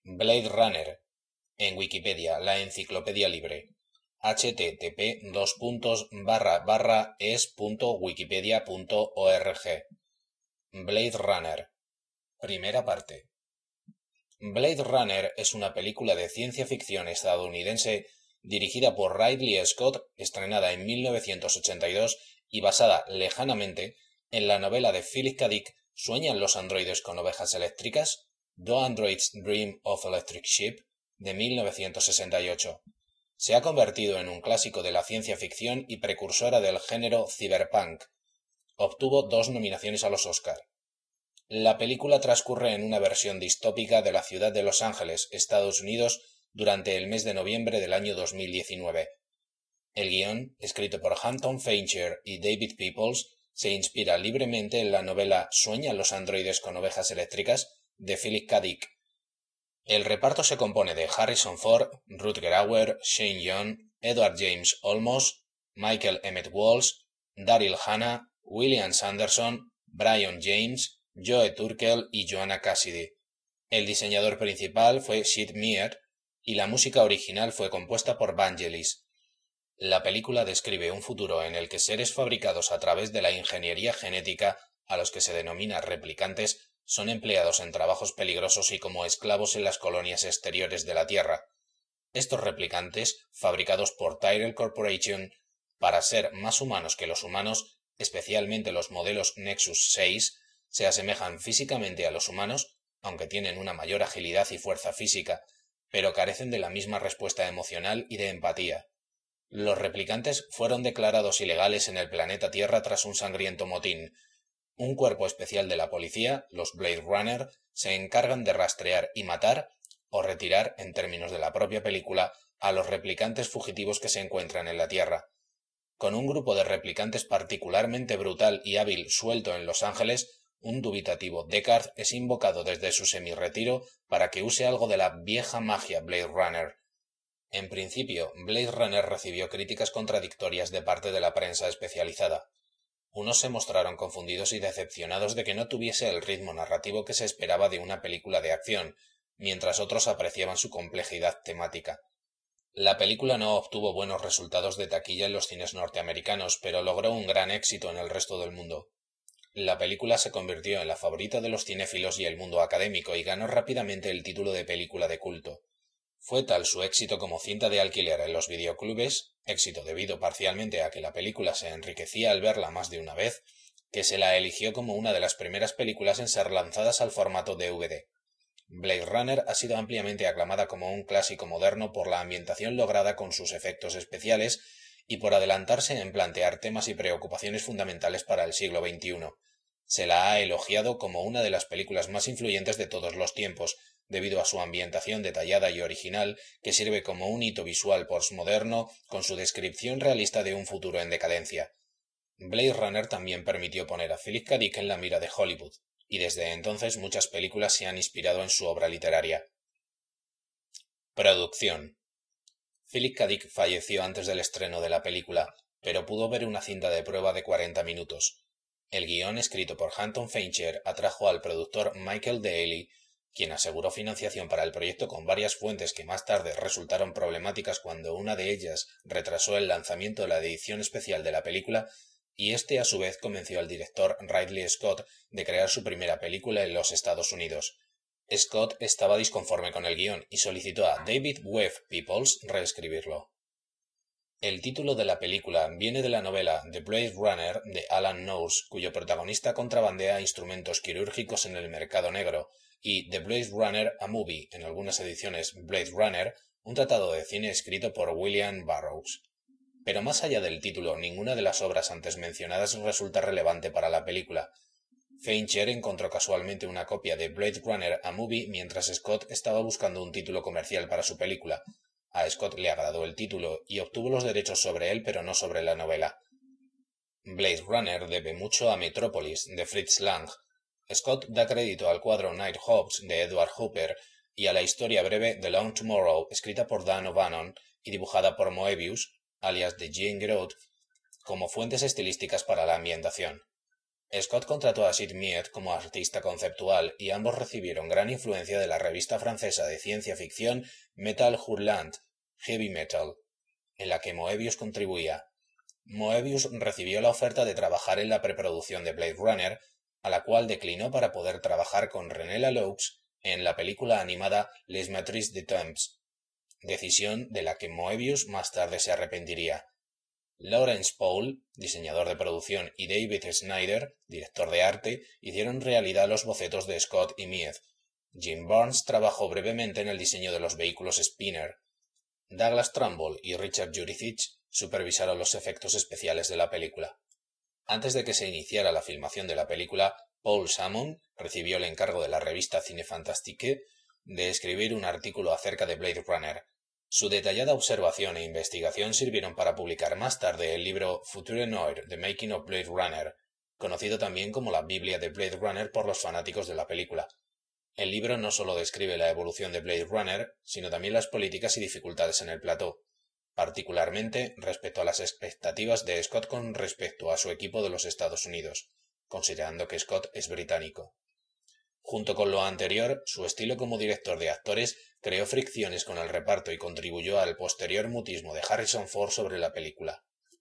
Blade Runner. En Wikipedia, la enciclopedia libre. http://es.wikipedia.org. Blade Runner. Primera parte. Blade Runner es una película de ciencia ficción estadounidense dirigida por Ridley Scott, estrenada en 1982 y basada lejanamente en la novela de Philip K. Dick ¿Sueñan los androides con ovejas eléctricas? Do Androids Dream of Electric Sheep? De 1968. Se ha convertido en un clásico de la ciencia ficción y precursora del género cyberpunk. Obtuvo 2 nominaciones a los Oscar. La película transcurre en una versión distópica de la ciudad de Los Ángeles, Estados Unidos, durante el mes de noviembre del año 2019. El guión, escrito por Hampton Fancher y David Peoples, se inspira libremente en la novela ¿Sueñan los androides con ovejas eléctricas? De Philip K. Dick. El reparto se compone de Harrison Ford, Rutger Hauer, Shane Young, Edward James Olmos, Michael Emmett Walsh, Daryl Hannah, William Sanderson, Brian James, Joe Turkel y Joanna Cassidy. El diseñador principal fue Sid Meier y la música original fue compuesta por Vangelis. La película describe un futuro en el que seres fabricados a través de la ingeniería genética, a los que se denomina replicantes, son empleados en trabajos peligrosos y como esclavos en las colonias exteriores de la Tierra. Estos replicantes, fabricados por Tyrell Corporation, para ser más humanos que los humanos, especialmente los modelos Nexus 6, se asemejan físicamente a los humanos, aunque tienen una mayor agilidad y fuerza física, pero carecen de la misma respuesta emocional y de empatía. Los replicantes fueron declarados ilegales en el planeta Tierra tras un sangriento motín. Un cuerpo especial de la policía, los Blade Runner, se encargan de rastrear y matar, o retirar, en términos de la propia película, a los replicantes fugitivos que se encuentran en la Tierra. Con un grupo de replicantes particularmente brutal y hábil suelto en Los Ángeles, un dubitativo Deckard es invocado desde su semi-retiro para que use algo de la vieja magia Blade Runner. En principio, Blade Runner recibió críticas contradictorias de parte de la prensa especializada. Unos se mostraron confundidos y decepcionados de que no tuviese el ritmo narrativo que se esperaba de una película de acción, mientras otros apreciaban su complejidad temática. La película no obtuvo buenos resultados de taquilla en los cines norteamericanos, pero logró un gran éxito en el resto del mundo. La película se convirtió en la favorita de los cinéfilos y el mundo académico y ganó rápidamente el título de película de culto. Fue tal su éxito como cinta de alquiler en los videoclubes, éxito debido parcialmente a que la película se enriquecía al verla más de una vez, que se la eligió como una de las primeras películas en ser lanzadas al formato DVD. Blade Runner ha sido ampliamente aclamada como un clásico moderno por la ambientación lograda con sus efectos especiales y por adelantarse en plantear temas y preocupaciones fundamentales para el siglo XXI. Se la ha elogiado como una de las películas más influyentes de todos los tiempos, debido a su ambientación detallada y original, que sirve como un hito visual postmoderno con su descripción realista de un futuro en decadencia. Blade Runner también permitió poner a Philip K. Dick en la mira de Hollywood, y desde entonces muchas películas se han inspirado en su obra literaria. Producción. Philip K. Dick falleció antes del estreno de la película, pero pudo ver una cinta de prueba de 40 minutos. El guión, escrito por Hampton Fancher, atrajo al productor Michael Daly, quien aseguró financiación para el proyecto con varias fuentes que más tarde resultaron problemáticas cuando una de ellas retrasó el lanzamiento de la edición especial de la película, y este a su vez convenció al director Ridley Scott de crear su primera película en los Estados Unidos. Scott estaba disconforme con el guión y solicitó a David Webb Peoples reescribirlo. El título de la película viene de la novela The Blade Runner de Alan Knowles, cuyo protagonista contrabandea instrumentos quirúrgicos en el mercado negro, y The Blade Runner, a Movie, en algunas ediciones Blade Runner, un tratado de cine escrito por William Burroughs. Pero más allá del título, ninguna de las obras antes mencionadas resulta relevante para la película. Fancher encontró casualmente una copia de Blade Runner, a Movie mientras Scott estaba buscando un título comercial para su película. A Scott le agradó el título y obtuvo los derechos sobre él, pero no sobre la novela. Blade Runner debe mucho a Metrópolis, de Fritz Lang. Scott da crédito al cuadro Nighthawks, de Edward Hopper, y a la historia breve The Long Tomorrow, escrita por Dan O'Bannon y dibujada por Moebius, alias de Jean Groth, como fuentes estilísticas para la ambientación. Scott contrató a Sid Mead como artista conceptual y ambos recibieron gran influencia de la revista francesa de ciencia ficción Metal Hurlant, Heavy Metal, en la que Moebius contribuía. Moebius recibió la oferta de trabajar en la preproducción de Blade Runner, a la cual declinó para poder trabajar con René Laloux en la película animada Les Maîtres du Temps, decisión de la que Moebius más tarde se arrepentiría. Lawrence Paul, diseñador de producción, y David Snyder, director de arte, hicieron realidad los bocetos de Scott y Mead. Jim Barnes trabajó brevemente en el diseño de los vehículos Spinner. Douglas Trumbull y Richard Juricic supervisaron los efectos especiales de la película. Antes de que se iniciara la filmación de la película, Paul Salmon recibió el encargo de la revista Cinefantastique de escribir un artículo acerca de Blade Runner. Su detallada observación e investigación sirvieron para publicar más tarde el libro Future Noir: The Making of Blade Runner, conocido también como la Biblia de Blade Runner por los fanáticos de la película. El libro no solo describe la evolución de Blade Runner, sino también las políticas y dificultades en el plató, particularmente respecto a las expectativas de Scott con respecto a su equipo de los Estados Unidos, considerando que Scott es británico. Junto con lo anterior, su estilo como director de actores creó fricciones con el reparto y contribuyó al posterior mutismo de Harrison Ford sobre la película.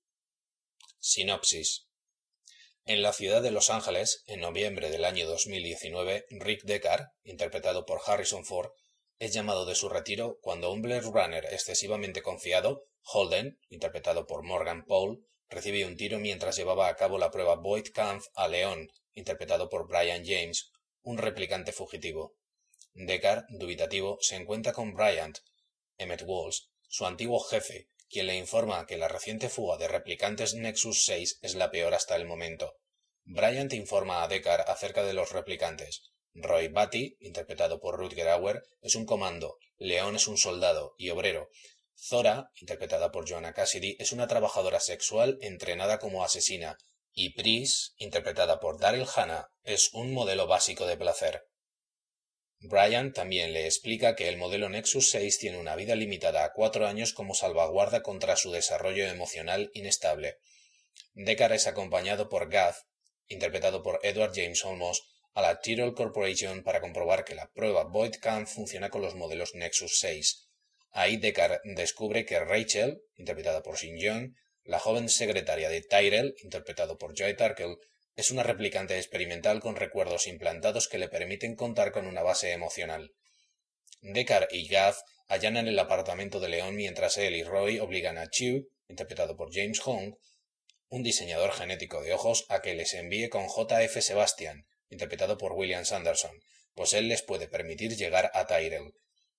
Sinopsis. En la ciudad de Los Ángeles, en noviembre del año 2019, Rick Deckard, interpretado por Harrison Ford, es llamado de su retiro cuando un Blade Runner excesivamente confiado, Holden, interpretado por Morgan Paul, recibe un tiro mientras llevaba a cabo la prueba Voight Kampf a Leon, interpretado por Brian James, un replicante fugitivo. Deckard, dubitativo, se encuentra con Bryant, Emmett Walsh, su antiguo jefe, quien le informa que la reciente fuga de replicantes Nexus 6 es la peor hasta el momento. Bryant informa a Deckard acerca de los replicantes. Roy Batty, interpretado por Rutger Hauer, es un comando, Leon es un soldado y obrero. Zora, interpretada por Joanna Cassidy, es una trabajadora sexual entrenada como asesina, y Pris, interpretada por Daryl Hannah, es un modelo básico de placer. Brian también le explica que el modelo Nexus 6 tiene una vida limitada a 4 años como salvaguarda contra su desarrollo emocional inestable. Deckard es acompañado por Gav, interpretado por Edward James Olmos, a la Tyrrell Corporation para comprobar que la prueba Voight Kampf funciona con los modelos Nexus 6. Ahí Deckard descubre que Rachel, interpretada por Shin Young, la joven secretaria de Tyrell, interpretado por Joy Turkel, es una replicante experimental con recuerdos implantados que le permiten contar con una base emocional. Deckard y Gav allanan el apartamento de Leon mientras él y Roy obligan a Chew, interpretado por James Hong, un diseñador genético de ojos, a que les envíe con J.F. Sebastian, interpretado por William Sanderson, pues él les puede permitir llegar a Tyrell.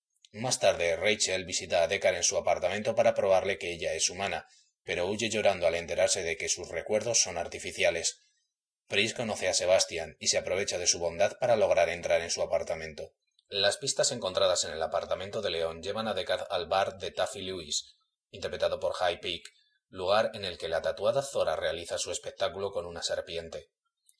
Más tarde, Rachel visita a Deckard en su apartamento para probarle que ella es humana, pero huye llorando al enterarse de que sus recuerdos son artificiales. Pris conoce a Sebastian y se aprovecha de su bondad para lograr entrar en su apartamento. Las pistas encontradas en el apartamento de Leon llevan a Deckard al bar de Taffy Lewis, interpretado por High Peak, lugar en el que la tatuada Zora realiza su espectáculo con una serpiente.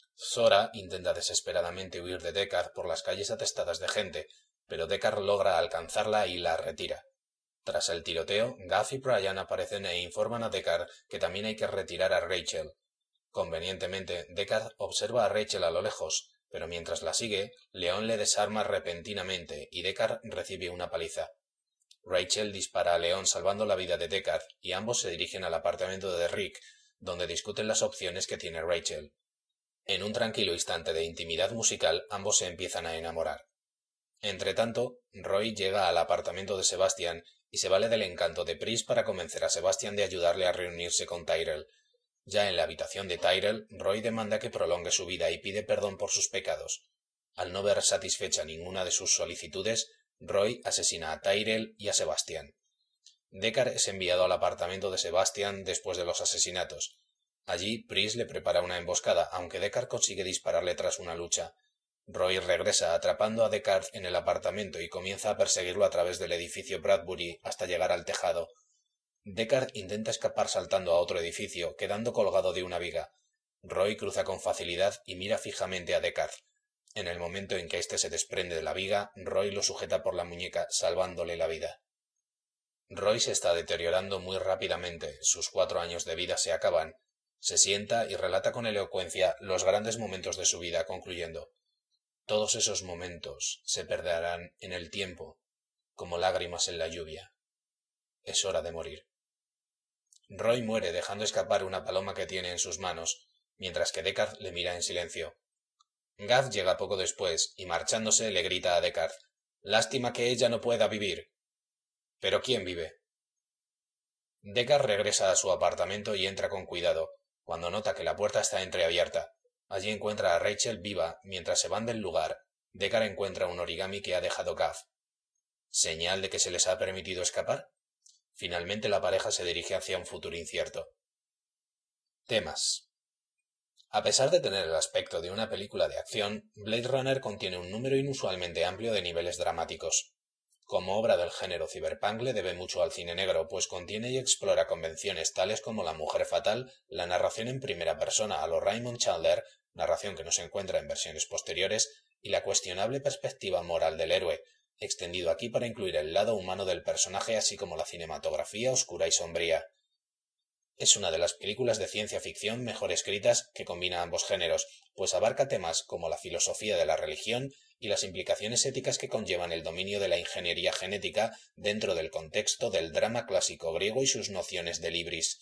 Zora intenta desesperadamente huir de Deckard por las calles atestadas de gente, pero Deckard logra alcanzarla y la retira. Tras el tiroteo, Gav y Brian aparecen e informan a Deckard que también hay que retirar a Rachel. Convenientemente, Deckard observa a Rachel a lo lejos, pero mientras la sigue, Leon le desarma repentinamente y Deckard recibe una paliza. Rachel dispara a Leon salvando la vida de Deckard y ambos se dirigen al apartamento de Rick, donde discuten las opciones que tiene Rachel. En un tranquilo instante de intimidad musical, ambos se empiezan a enamorar. Entretanto, Roy llega al apartamento de Sebastian y se vale del encanto de Pris para convencer a Sebastian de ayudarle a reunirse con Tyrell. Ya en la habitación de Tyrell, Roy demanda que prolongue su vida y pide perdón por sus pecados. Al no ver satisfecha ninguna de sus solicitudes, Roy asesina a Tyrell y a Sebastian. Deckard es enviado al apartamento de Sebastian después de los asesinatos. Allí, Pris le prepara una emboscada, aunque Deckard consigue dispararle tras una lucha. Roy regresa atrapando a Deckard en el apartamento y comienza a perseguirlo a través del edificio Bradbury hasta llegar al tejado. Deckard intenta escapar saltando a otro edificio, quedando colgado de una viga. Roy cruza con facilidad y mira fijamente a Deckard. En el momento en que éste se desprende de la viga, Roy lo sujeta por la muñeca, salvándole la vida. Roy se está deteriorando muy rápidamente, sus 4 años de vida se acaban, Se sienta y relata con elocuencia los grandes momentos de su vida, concluyendo: «Todos esos momentos se perderán en el tiempo, como lágrimas en la lluvia. Es hora de morir». Roy muere dejando escapar una paloma que tiene en sus manos, mientras que Deckard le mira en silencio. Gav llega poco después y, marchándose, le grita a Deckard: «Lástima que ella no pueda vivir». «¿Pero quién vive?». Deckard regresa a su apartamento y entra con cuidado. Cuando nota que la puerta está entreabierta, allí encuentra a Rachel viva. Mientras se van del lugar, Deckard encuentra un origami que ha dejado Gav. ¿Señal de que se les ha permitido escapar? Finalmente la pareja se dirige hacia un futuro incierto. Temas. A pesar de tener el aspecto de una película de acción, Blade Runner contiene un número inusualmente amplio de niveles dramáticos. Como obra del género cyberpunk le debe mucho al cine negro, pues contiene y explora convenciones tales como la mujer fatal, la narración en primera persona a lo Raymond Chandler, narración que no se encuentra en versiones posteriores, y la cuestionable perspectiva moral del héroe, extendido aquí para incluir el lado humano del personaje así como la cinematografía oscura y sombría. Es una de las películas de ciencia ficción mejor escritas que combina ambos géneros, pues abarca temas como la filosofía de la religión y las implicaciones éticas que conllevan el dominio de la ingeniería genética dentro del contexto del drama clásico griego y sus nociones de libris.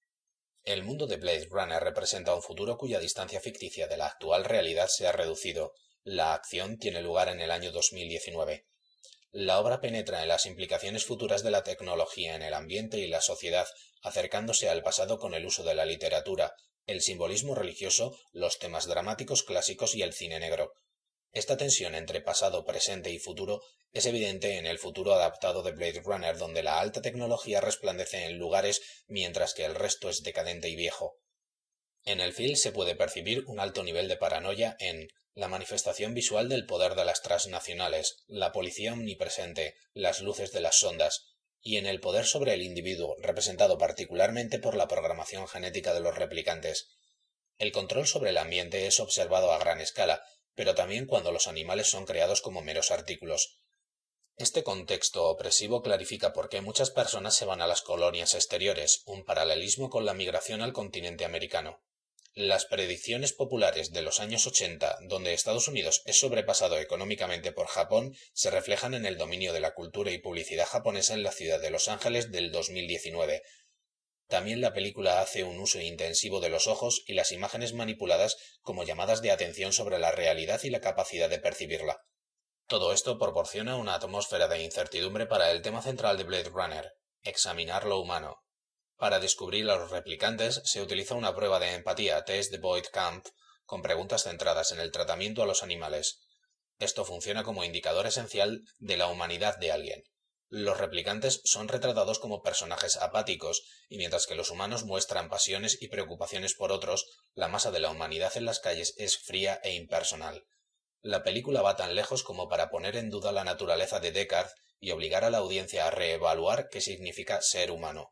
El mundo de Blade Runner representa un futuro cuya distancia ficticia de la actual realidad se ha reducido. La acción tiene lugar en el año 2019. La obra penetra en las implicaciones futuras de la tecnología en el ambiente y la sociedad, acercándose al pasado con el uso de la literatura, el simbolismo religioso, los temas dramáticos clásicos y el cine negro. Esta tensión entre pasado, presente y futuro es evidente en el futuro adaptado de Blade Runner, donde la alta tecnología resplandece en lugares mientras que el resto es decadente y viejo. En el film se puede percibir un alto nivel de paranoia en la manifestación visual del poder de las transnacionales, la policía omnipresente, las luces de las sondas, y en el poder sobre el individuo, representado particularmente por la programación genética de los replicantes. El control sobre el ambiente es observado a gran escala, pero también cuando los animales son creados como meros artículos. Este contexto opresivo clarifica por qué muchas personas se van a las colonias exteriores, un paralelismo con la migración al continente americano. Las predicciones populares de los años 80, donde Estados Unidos es sobrepasado económicamente por Japón, se reflejan en el dominio de la cultura y publicidad japonesa en la ciudad de Los Ángeles del 2019. También la película hace un uso intensivo de los ojos y las imágenes manipuladas como llamadas de atención sobre la realidad y la capacidad de percibirla. Todo esto proporciona una atmósfera de incertidumbre para el tema central de Blade Runner: examinar lo humano. Para descubrir a los replicantes se utiliza una prueba de empatía, test de Boyd-Camp, con preguntas centradas en el tratamiento a los animales. Esto funciona como indicador esencial de la humanidad de alguien. Los replicantes son retratados como personajes apáticos, y mientras que los humanos muestran pasiones y preocupaciones por otros, la masa de la humanidad en las calles es fría e impersonal. La película va tan lejos como para poner en duda la naturaleza de Deckard y obligar a la audiencia a reevaluar qué significa ser humano.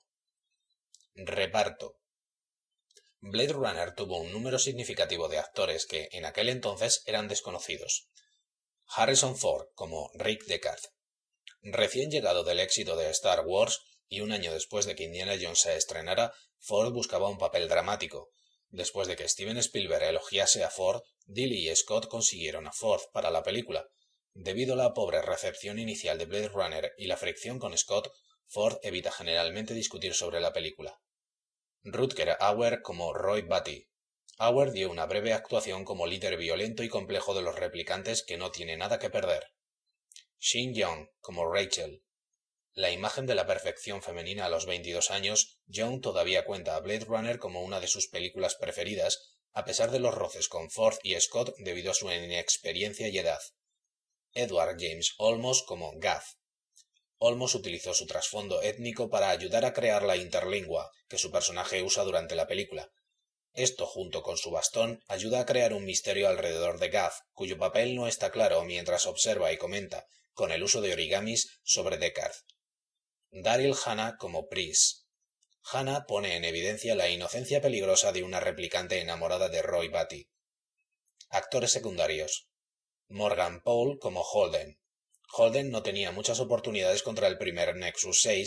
Reparto. Blade Runner tuvo un número significativo de actores que, en aquel entonces, eran desconocidos. Harrison Ford como Rick Deckard. Recién llegado del éxito de Star Wars, y un año después de que Indiana Jones se estrenara, Ford buscaba un papel dramático. Después de que Steven Spielberg elogiase a Ford, Dilly y Scott consiguieron a Ford para la película. Debido a la pobre recepción inicial de Blade Runner y la fricción con Scott, Ford evita generalmente discutir sobre la película. Rutger Hauer como Roy Batty. Hauer dio una breve actuación como líder violento y complejo de los replicantes que no tiene nada que perder. Shin Young como Rachel. La imagen de la perfección femenina a los 22 años, Young todavía cuenta a Blade Runner como una de sus películas preferidas, a pesar de los roces con Ford y Scott debido a su inexperiencia y edad. Edward James Olmos como Gav. Olmos utilizó su trasfondo étnico para ayudar a crear la interlingua que su personaje usa durante la película. Esto, junto con su bastón, ayuda a crear un misterio alrededor de Gav, cuyo papel no está claro mientras observa y comenta, con el uso de origamis, sobre Deckard. Daryl Hannah como Pris. Hannah pone en evidencia la inocencia peligrosa de una replicante enamorada de Roy Batty. Actores secundarios. Morgan Paul como Holden. Holden no tenía muchas oportunidades contra el primer Nexus 6,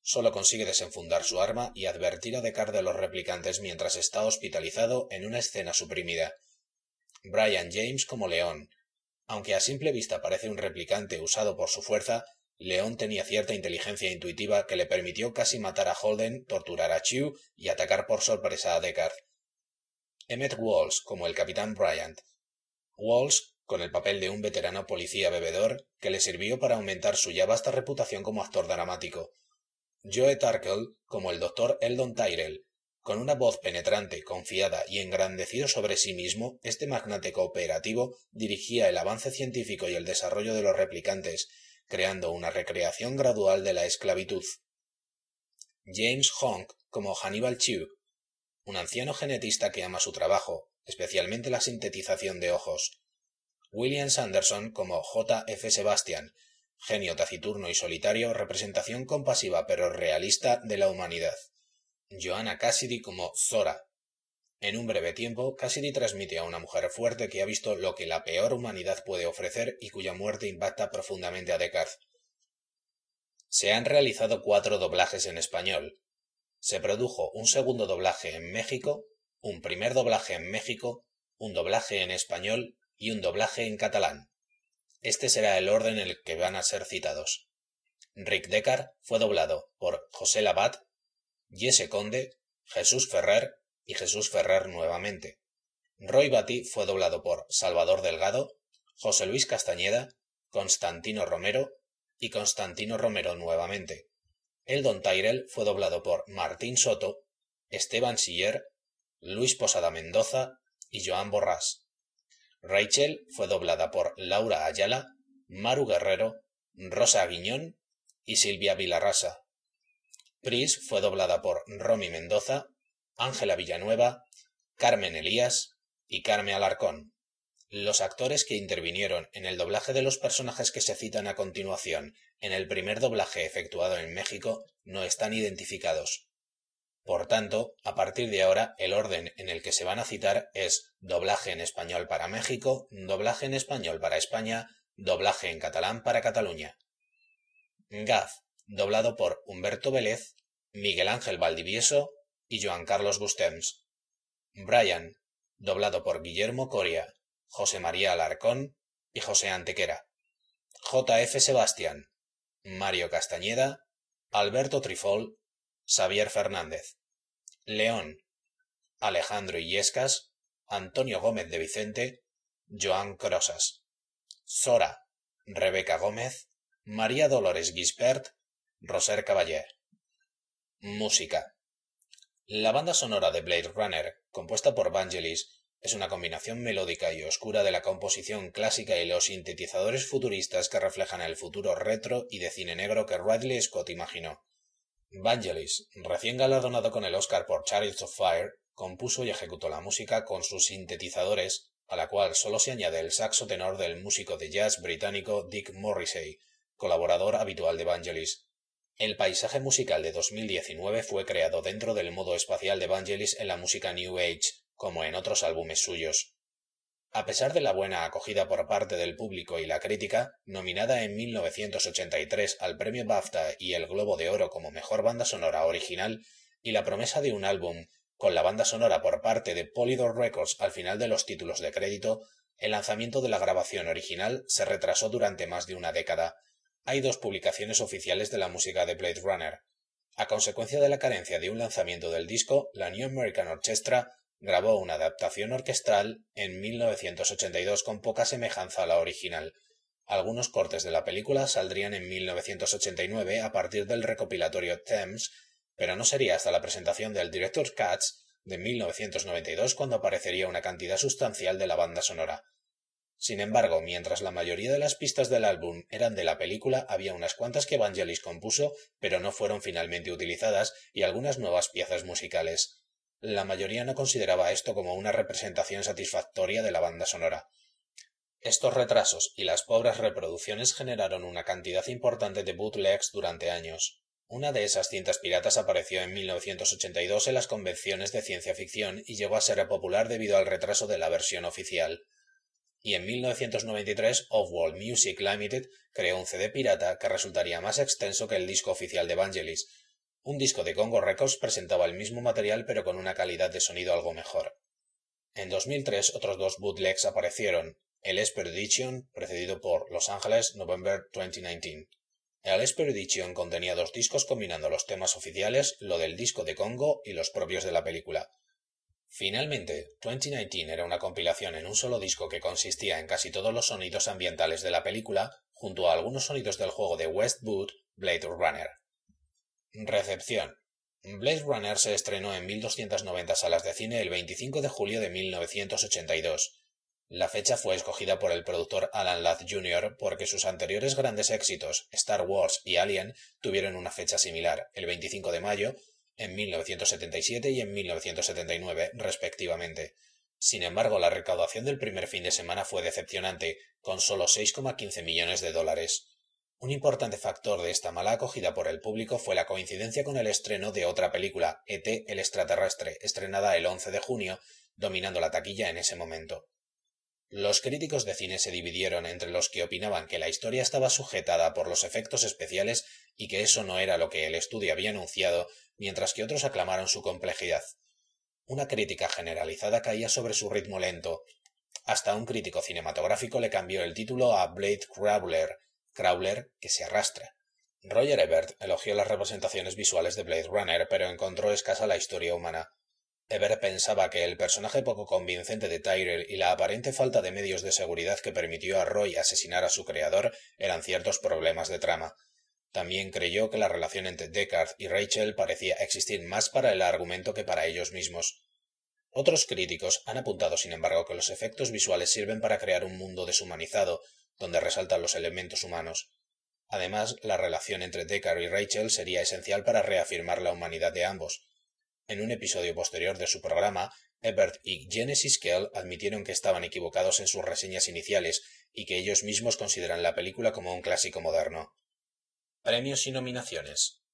solo consigue desenfundar su arma y advertir a Deckard de los replicantes mientras está hospitalizado en una escena suprimida. Brian James como León. Aunque a simple vista parece un replicante usado por su fuerza, León tenía cierta inteligencia intuitiva que le permitió casi matar a Holden, torturar a Chew y atacar por sorpresa a Deckard. Emmett Walsh como el Capitán Bryant. Walsh con el papel de un veterano policía bebedor que le sirvió para aumentar su ya vasta reputación como actor dramático. Joe Turkel como el Dr. Eldon Tyrell. Con una voz penetrante, confiada y engrandecido sobre sí mismo, este magnate cooperativo dirigía el avance científico y el desarrollo de los replicantes, creando una recreación gradual de la esclavitud. James Honk como Hannibal Chew, un anciano genetista que ama su trabajo, especialmente la sintetización de ojos. William Sanderson como J. F. Sebastian, genio taciturno y solitario, representación compasiva pero realista de la humanidad. Joanna Cassidy como Zora. En un breve tiempo, Cassidy transmite a una mujer fuerte que ha visto lo que la peor humanidad puede ofrecer y cuya muerte impacta profundamente a Deckard. Se han realizado 4 doblajes en español. Se produjo un segundo doblaje en México, un primer doblaje en México, un doblaje en español y un doblaje en catalán. Este será el orden en el que van a ser citados. Rick Deckard fue doblado por José Labat, Jesse Conde, Jesús Ferrer y Jesús Ferrer nuevamente. Roy Batty fue doblado por Salvador Delgado, José Luis Castañeda, Constantino Romero y Constantino Romero nuevamente. Eldon Tyrell fue doblado por Martín Soto, Esteban Siller, Luis Posada Mendoza y Joan Borrás. Rachel fue doblada por Laura Ayala, Maru Guerrero, Rosa Aguiñón y Silvia Vilarrasa. Pris fue doblada por Romy Mendoza, Ángela Villanueva, Carmen Elías y Carme Alarcón. Los actores que intervinieron en el doblaje de los personajes que se citan a continuación en el primer doblaje efectuado en México no están identificados. Por tanto, a partir de ahora, el orden en el que se van a citar es doblaje en español para México, doblaje en español para España, doblaje en catalán para Cataluña. Gaz, doblado por Humberto Vélez, Miguel Ángel Valdivieso y Joan Carlos Bustems. Brian, doblado por Guillermo Coria, José María Alarcón y José Antequera. J. F. Sebastián, Mario Castañeda, Alberto Trifol, Xavier Fernández. León, Alejandro Illescas, Antonio Gómez de Vicente, Joan Crosas. Zora, Rebeca Gómez, María Dolores Gispert, Roser Caballé. Música. La banda sonora de Blade Runner, compuesta por Vangelis, es una combinación melódica y oscura de la composición clásica y los sintetizadores futuristas que reflejan el futuro retro y de cine negro que Ridley Scott imaginó. Vangelis, recién galardonado con el Oscar por Chariots of Fire, compuso y ejecutó la música con sus sintetizadores, a la cual solo se añade el saxo tenor del músico de jazz británico Dick Morrissey, colaborador habitual de Vangelis. El paisaje musical de 2019 fue creado dentro del modo espacial de Vangelis en la música New Age, como en otros álbumes suyos. A pesar de la buena acogida por parte del público y la crítica, nominada en 1983 al premio BAFTA y el Globo de Oro como mejor banda sonora original, y la promesa de un álbum con la banda sonora por parte de Polydor Records al final de los títulos de crédito, el lanzamiento de la grabación original se retrasó durante más de una década. Hay 2 publicaciones oficiales de la música de Blade Runner. A consecuencia de la carencia de un lanzamiento del disco, la New American Orchestra grabó una adaptación orquestal en 1982 con poca semejanza a la original. Algunos cortes de la película saldrían en 1989 a partir del recopilatorio Thames, pero no sería hasta la presentación del Director's Cut de 1992 cuando aparecería una cantidad sustancial de la banda sonora. Sin embargo, mientras la mayoría de las pistas del álbum eran de la película, había unas cuantas que Vangelis compuso, pero no fueron finalmente utilizadas, y algunas nuevas piezas musicales. La mayoría no consideraba esto como una representación satisfactoria de la banda sonora. Estos retrasos y las pobres reproducciones generaron una cantidad importante de bootlegs durante años. Una de esas cintas piratas apareció en 1982 en las convenciones de ciencia ficción y llegó a ser popular debido al retraso de la versión oficial. Y en 1993 Offworld Music Limited creó un CD pirata que resultaría más extenso que el disco oficial de Vangelis. Un disco de Congo Records presentaba el mismo material pero con una calidad de sonido algo mejor. En 2003 otros dos bootlegs aparecieron, el Esper Edition, precedido por Los Ángeles, November 2019. El Esper Edition contenía dos discos combinando los temas oficiales, lo del disco de Congo y los propios de la película. Finalmente, 2019 era una compilación en un solo disco que consistía en casi todos los sonidos ambientales de la película, junto a algunos sonidos del juego de Westwood, Blade Runner. Recepción. Blade Runner se estrenó en 1290 salas de cine el 25 de julio de 1982. La fecha fue escogida por el productor Alan Ladd Jr. porque sus anteriores grandes éxitos, Star Wars y Alien, tuvieron una fecha similar, el 25 de mayo, en 1977 y en 1979, respectivamente. Sin embargo, la recaudación del primer fin de semana fue decepcionante, con solo 6,15 millones de dólares. Un importante factor de esta mala acogida por el público fue la coincidencia con el estreno de otra película, E.T. el extraterrestre, estrenada el 11 de junio, dominando la taquilla en ese momento. Los críticos de cine se dividieron entre los que opinaban que la historia estaba sujetada por los efectos especiales y que eso no era lo que el estudio había anunciado, mientras que otros aclamaron su complejidad. Una crítica generalizada caía sobre su ritmo lento. Hasta un crítico cinematográfico le cambió el título a Blade Crawler que se arrastra. Roger Ebert elogió las representaciones visuales de Blade Runner, pero encontró escasa la historia humana. Ebert pensaba que el personaje poco convincente de Tyrell y la aparente falta de medios de seguridad que permitió a Roy asesinar a su creador eran ciertos problemas de trama. También creyó que la relación entre Deckard y Rachel parecía existir más para el argumento que para ellos mismos. Otros críticos han apuntado, sin embargo, que los efectos visuales sirven para crear un mundo deshumanizado, donde resaltan los elementos humanos. Además, la relación entre Deckard y Rachel sería esencial para reafirmar la humanidad de ambos. En un episodio posterior de su programa, Ebert y Genesis Kell admitieron que estaban equivocados en sus reseñas iniciales y que ellos mismos consideran la película como un clásico moderno. Premios y nominaciones.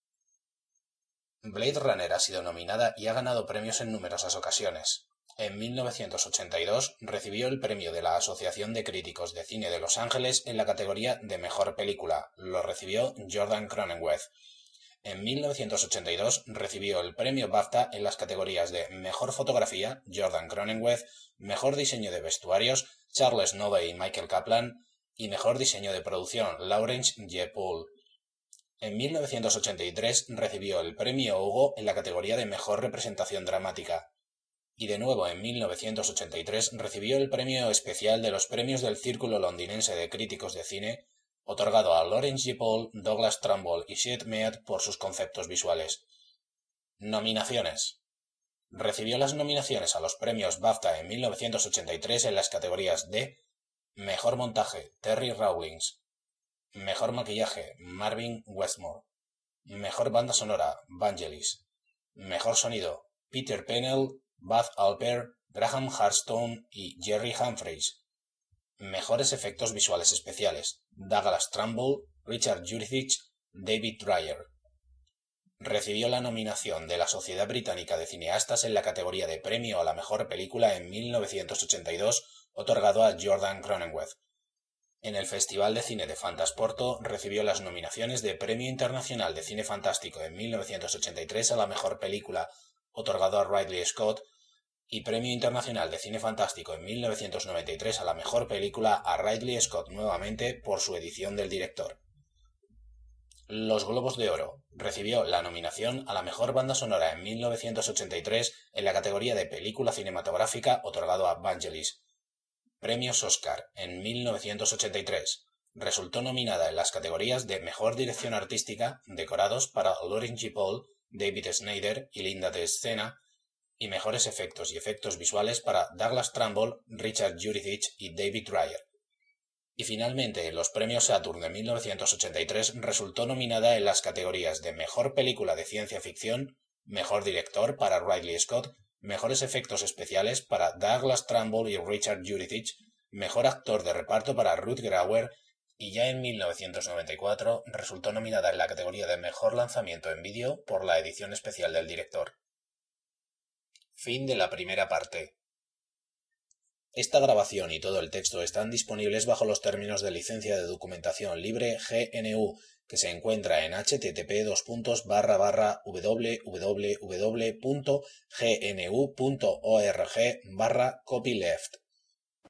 Blade Runner ha sido nominada y ha ganado premios en numerosas ocasiones. En 1982 recibió el premio de la Asociación de Críticos de Cine de Los Ángeles en la categoría de Mejor Película. Lo recibió Jordan Cronenweth. En 1982 recibió el premio BAFTA en las categorías de Mejor Fotografía, Jordan Cronenweth, Mejor Diseño de Vestuarios, Charles Nove y Michael Kaplan, y Mejor Diseño de Producción, Lawrence J. Poole. En 1983 recibió el premio Hugo en la categoría de Mejor Representación Dramática. Y de nuevo en 1983 recibió el premio especial de los premios del Círculo Londinense de Críticos de Cine, otorgado a Lawrence J. Poole, Douglas Trumbull y Sid Mead por sus conceptos visuales. Nominaciones. Recibió las nominaciones a los premios BAFTA en 1983 en las categorías de Mejor Montaje, Terry Rawlings, Mejor Maquillaje, Marvin Westmore, Mejor Banda Sonora, Vangelis, Mejor Sonido, Peter Pennell, Buzz Alper, Graham Harstone y Jerry Humphreys. Mejores efectos visuales especiales, Douglas Trumbull, Richard Juricic, David Dreyer. Recibió la nominación de la Sociedad Británica de Cineastas en la categoría de Premio a la Mejor Película en 1982, otorgado a Jordan Cronenweth. En el Festival de Cine de Fantasporto recibió las nominaciones de Premio Internacional de Cine Fantástico en 1983 a la Mejor Película, otorgado a Ridley Scott, y Premio Internacional de Cine Fantástico en 1993 a la Mejor Película a Ridley Scott nuevamente por su edición del director. Los Globos de Oro. Recibió la nominación a la Mejor Banda Sonora en 1983 en la categoría de Película Cinematográfica, otorgado a Vangelis. Premios Oscar en 1983. Resultó nominada en las categorías de Mejor Dirección Artística, decorados para Lawrence J. Poole, David Snyder y Linda de Escena, y Mejores Efectos y Efectos Visuales para Douglas Trumbull, Richard Juricic y David Dreyer. Y finalmente, en los premios Saturn de 1983 resultó nominada en las categorías de Mejor Película de Ciencia Ficción, Mejor Director para Ridley Scott, Mejores Efectos Especiales para Douglas Trumbull y Richard Juricic, Mejor Actor de Reparto para Rutger Hauer, y ya en 1994 resultó nominada en la categoría de Mejor Lanzamiento en Vídeo por la edición especial del director. Fin de la primera parte. Esta grabación y todo el texto están disponibles bajo los términos de licencia de documentación libre GNU, que se encuentra en http://www.gnu.org/copyleft.